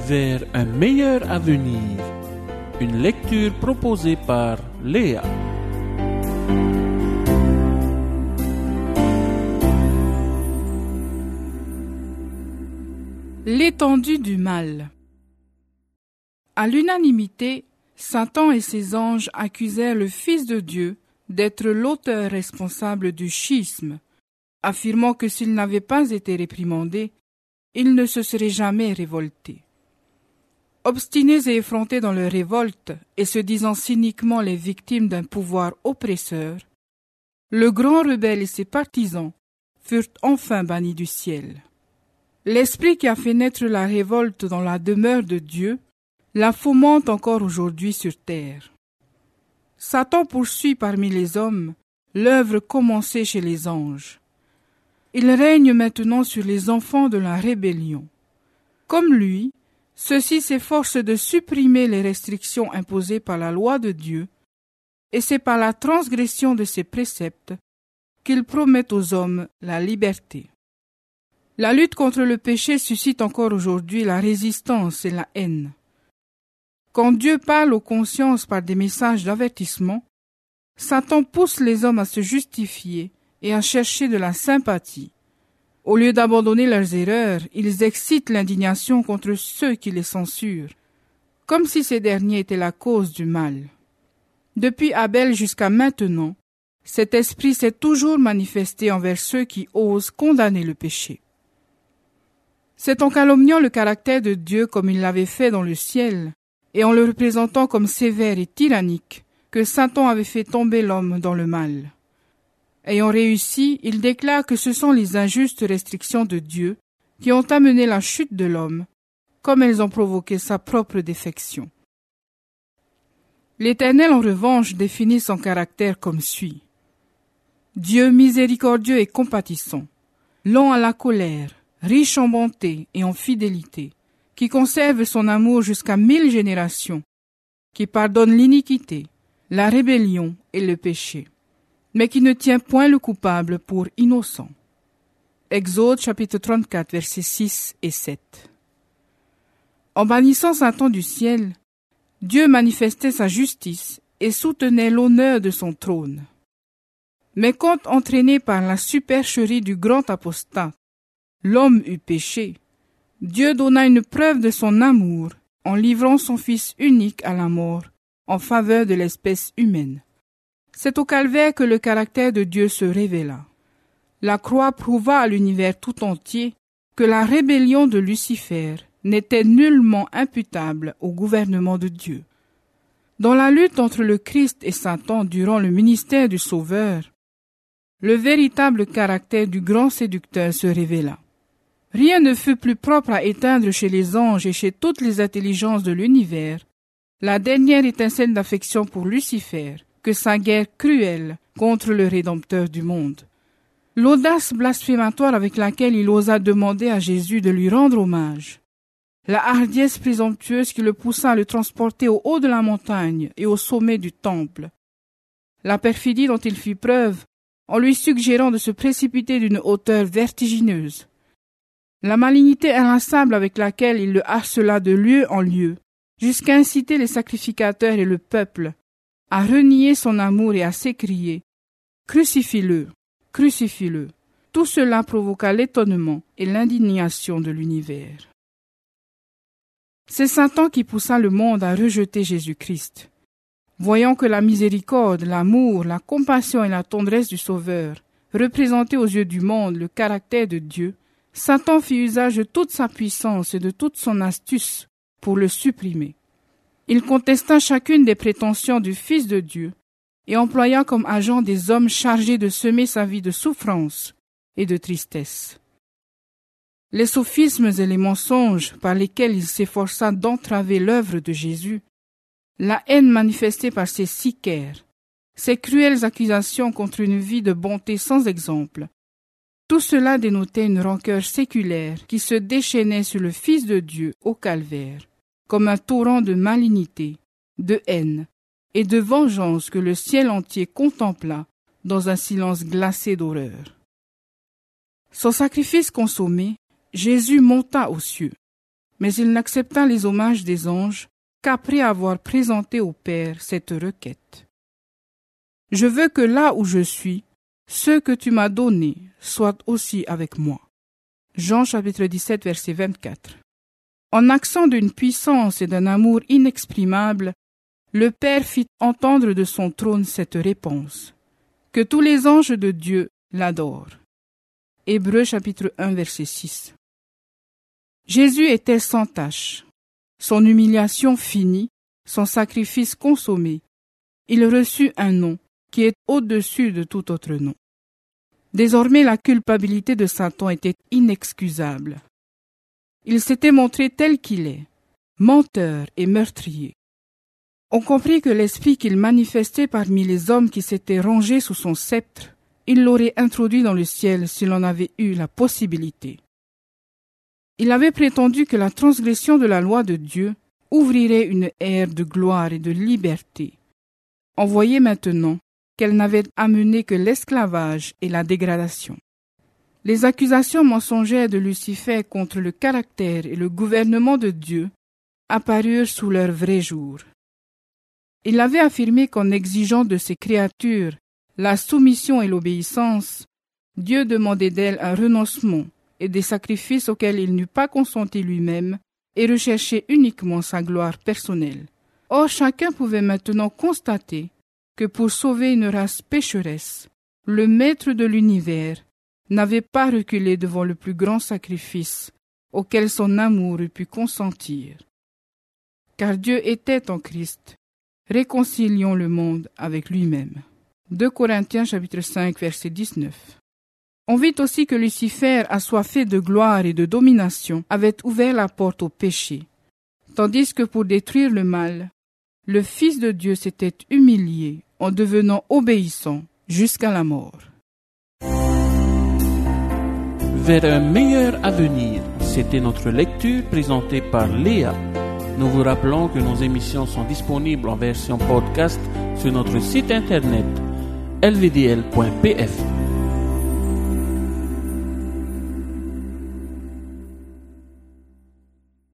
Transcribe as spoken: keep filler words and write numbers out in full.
vers un meilleur avenir. Une lecture proposée par Léa. L'étendue du mal. À l'unanimité, Satan et ses anges accusèrent le Fils de Dieu d'être l'auteur responsable du schisme, affirmant que s'il n'avait pas été réprimandé, il ne se serait jamais révolté. Obstinés et effrontés dans leur révolte et se disant cyniquement les victimes d'un pouvoir oppresseur, le grand rebelle et ses partisans furent enfin bannis du ciel. L'esprit qui a fait naître la révolte dans la demeure de Dieu la fomente encore aujourd'hui sur terre. Satan poursuit parmi les hommes l'œuvre commencée chez les anges. Il règne maintenant sur les enfants de la rébellion. Comme lui, ceux-ci s'efforcent de supprimer les restrictions imposées par la loi de Dieu, et c'est par la transgression de ses préceptes qu'il promet aux hommes la liberté. La lutte contre le péché suscite encore aujourd'hui la résistance et la haine. Quand Dieu parle aux consciences par des messages d'avertissement, Satan pousse les hommes à se justifier et à chercher de la sympathie. Au lieu d'abandonner leurs erreurs, ils excitent l'indignation contre ceux qui les censurent, comme si ces derniers étaient la cause du mal. Depuis Abel jusqu'à maintenant, cet esprit s'est toujours manifesté envers ceux qui osent condamner le péché. C'est en calomniant le caractère de Dieu comme il l'avait fait dans le ciel, et en le représentant comme sévère et tyrannique, que Satan avait fait tomber l'homme dans le mal. Ayant réussi, il déclare que ce sont les injustes restrictions de Dieu qui ont amené la chute de l'homme, comme elles ont provoqué sa propre défection. L'Éternel, en revanche, définit son caractère comme suit. Dieu miséricordieux et compatissant, lent à la colère, riche en bonté et en fidélité, qui conserve son amour jusqu'à mille générations, qui pardonne l'iniquité, la rébellion et le péché, mais qui ne tient point le coupable pour innocent. Exode chapitre trente-quatre, versets six et sept. En bannissant Satan du ciel, Dieu manifestait sa justice et soutenait l'honneur de son trône. Mais quand, entraîné par la supercherie du grand apostat, l'homme eut péché, Dieu donna une preuve de son amour en livrant son Fils unique à la mort en faveur de l'espèce humaine. C'est au calvaire que le caractère de Dieu se révéla. La croix prouva à l'univers tout entier que la rébellion de Lucifer n'était nullement imputable au gouvernement de Dieu. Dans la lutte entre le Christ et Satan durant le ministère du Sauveur, le véritable caractère du grand séducteur se révéla. Rien ne fut plus propre à éteindre chez les anges et chez toutes les intelligences de l'univers la dernière étincelle d'affection pour Lucifer que sa guerre cruelle contre le Rédempteur du monde. L'audace blasphématoire avec laquelle il osa demander à Jésus de lui rendre hommage, la hardiesse présomptueuse qui le poussa à le transporter au haut de la montagne et au sommet du temple, la perfidie dont il fit preuve en lui suggérant de se précipiter d'une hauteur vertigineuse, la malignité inlassable avec laquelle il le harcela de lieu en lieu, jusqu'à inciter les sacrificateurs et le peuple à renier son amour et à s'écrier « Crucifie-le, crucifie-le ». Tout cela provoqua l'étonnement et l'indignation de l'univers. C'est Satan qui poussa le monde à rejeter Jésus-Christ. Voyant que la miséricorde, l'amour, la compassion et la tendresse du Sauveur représentaient aux yeux du monde le caractère de Dieu, Satan fit usage de toute sa puissance et de toute son astuce pour le supprimer. Il contesta chacune des prétentions du Fils de Dieu et employa comme agent des hommes chargés de semer sa vie de souffrance et de tristesse. Les sophismes et les mensonges par lesquels il s'efforça d'entraver l'œuvre de Jésus, la haine manifestée par ses sicaires, ses cruelles accusations contre une vie de bonté sans exemple, tout cela dénotait une rancœur séculaire qui se déchaînait sur le Fils de Dieu au calvaire, comme un torrent de malignité, de haine et de vengeance que le ciel entier contempla dans un silence glacé d'horreur. Son sacrifice consommé, Jésus monta aux cieux. Mais il n'accepta les hommages des anges qu'après avoir présenté au Père cette requête. Je veux que là où je suis, ceux que tu m'as donnés soient aussi avec moi. Jean chapitre dix-sept, verset vingt-quatre. En accent d'une puissance et d'un amour inexprimables, le Père fit entendre de son trône cette réponse. Que tous les anges de Dieu l'adorent. Hébreux chapitre un, verset six. Jésus était sans tache. Son humiliation finie, son sacrifice consommé. Il reçut un nom qui est au-dessus de tout autre nom. Désormais, la culpabilité de Satan était inexcusable. Il s'était montré tel qu'il est, menteur et meurtrier. On comprit que l'esprit qu'il manifestait parmi les hommes qui s'étaient rangés sous son sceptre, il l'aurait introduit dans le ciel s'il en avait eu la possibilité. Il avait prétendu que la transgression de la loi de Dieu ouvrirait une ère de gloire et de liberté. On voyait maintenant qu'elle n'avait amené que l'esclavage et la dégradation. Les accusations mensongères de Lucifer contre le caractère et le gouvernement de Dieu apparurent sous leur vrai jour. Il avait affirmé qu'en exigeant de ses créatures la soumission et l'obéissance, Dieu demandait d'elles un renoncement et des sacrifices auxquels il n'eût pas consenti lui-même et recherchait uniquement sa gloire personnelle. Or, chacun pouvait maintenant constater que pour sauver une race pécheresse, le Maître de l'univers n'avait pas reculé devant le plus grand sacrifice auquel son amour eût pu consentir. Car Dieu était en Christ. Réconcilions le monde avec lui-même. deux Corinthiens chapitre cinq verset dix-neuf. On vit aussi que Lucifer, assoiffé de gloire et de domination, avait ouvert la porte au péché, tandis que pour détruire le mal, le Fils de Dieu s'était humilié en devenant obéissant jusqu'à la mort. Vers un meilleur avenir, c'était notre lecture présentée par Léa. Nous vous rappelons que nos émissions sont disponibles en version podcast sur notre site internet l v d l point p f.